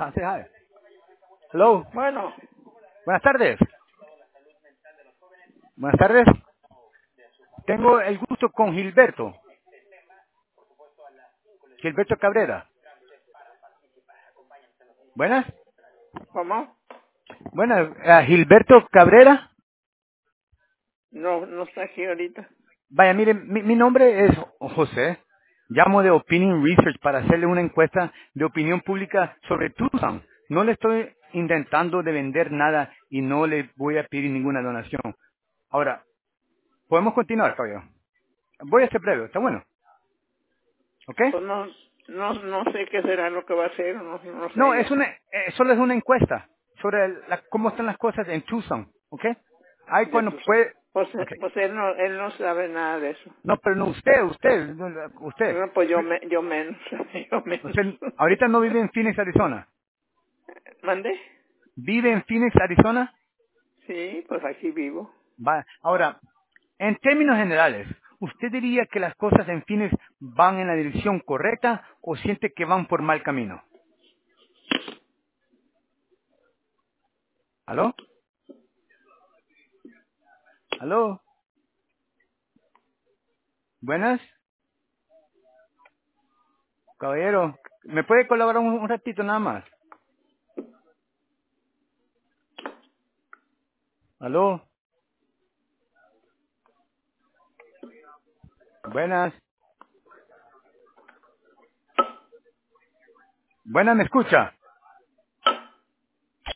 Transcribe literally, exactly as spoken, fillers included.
Ah, sí, hi. Hello. Bueno, Buenas tardes. Buenas tardes. Tengo el gusto con Gilberto. Gilberto Cabrera. Buenas. ¿cómo? Buenas. eh, Gilberto Cabrera. No, no está aquí ahorita. Vaya, mire, mi, mi nombre es José. Llamo de Opinion Research para hacerle una encuesta de opinión pública sobre Tucson. No le estoy intentando de vender nada y no le voy a pedir ninguna donación. Ahora, podemos continuar, caballero. Voy a ser breve, está bueno. ¿Ok? Pues no, no, no sé qué será lo que va a hacer, no, no No, sé es ya. una, eh, solo es una encuesta sobre la- cómo están las cosas en Tucson, ¿ok? Ahí De cuando tus, puede, pues, ok. pues él no, él no sabe nada de eso. No, pero no usted, usted, no, no, usted. No, pues yo, me, yo menos, yo menos. Usted ahorita no vive en Phoenix, Arizona. ¿Mande? ¿Vive en Phoenix, Arizona? Sí, pues aquí vivo. Va. Ahora, en términos generales, ¿usted diría que las cosas en Phoenix van en la dirección correcta o siente que van por mal camino? ¿Aló? ¿Aló? ¿Buenas? Caballero, ¿me puede colaborar un, un ratito nada más? ¿Aló? Buenas. Buenas, ¿me escucha?